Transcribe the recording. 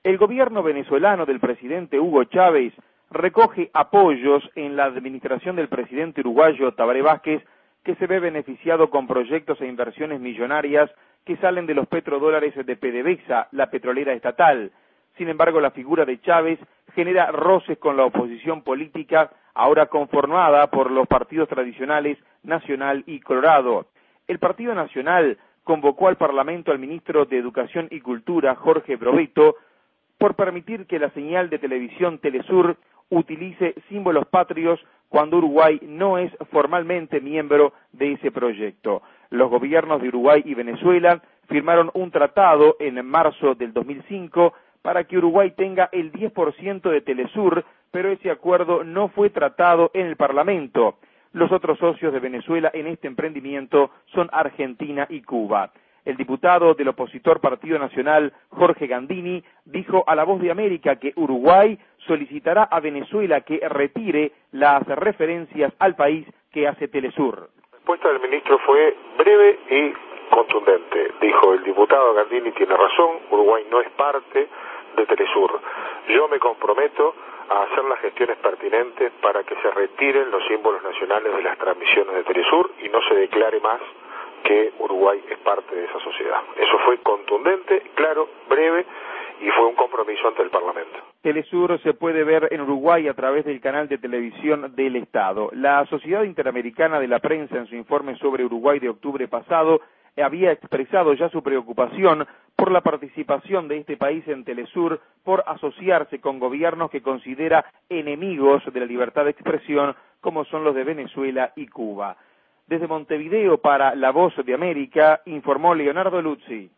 El gobierno venezolano del presidente Hugo Chávez recoge apoyos en la administración del presidente uruguayo Tabaré Vázquez, que se ve beneficiado con proyectos e inversiones millonarias que salen de los petrodólares de PDVSA, la petrolera estatal. Sin embargo, la figura de Chávez genera roces con la oposición política, ahora conformada por los partidos tradicionales Nacional y Colorado. El Partido Nacional convocó al Parlamento al ministro de Educación y Cultura, Jorge Brovetto, por permitir que la señal de televisión Telesur utilice símbolos patrios cuando Uruguay no es formalmente miembro de ese proyecto. Los gobiernos de Uruguay y Venezuela firmaron un tratado en marzo del 2005 para que Uruguay tenga el 10% de Telesur, pero ese acuerdo no fue tratado en el Parlamento. Los otros socios de Venezuela en este emprendimiento son Argentina y Cuba. El diputado del opositor Partido Nacional, Jorge Gandini, dijo a La Voz de América que Uruguay solicitará a Venezuela que retire las referencias al país que hace Telesur. La respuesta del ministro fue breve y contundente. Dijo, el diputado Gandini tiene razón, Uruguay no es parte de Telesur. Yo me comprometo a hacer las gestiones pertinentes para que se retiren los símbolos nacionales de las transmisiones de Telesur y no se declare más que Uruguay es parte de esa sociedad. Eso fue contundente, claro, breve y fue un compromiso ante el Parlamento. Telesur se puede ver en Uruguay a través del canal de televisión del Estado. La Sociedad Interamericana de la Prensa, en su informe sobre Uruguay de octubre pasado, había expresado ya su preocupación por la participación de este país en Telesur por asociarse con gobiernos que considera enemigos de la libertad de expresión, como son los de Venezuela y Cuba. Desde Montevideo para La Voz de América, informó Leonardo Luzzi.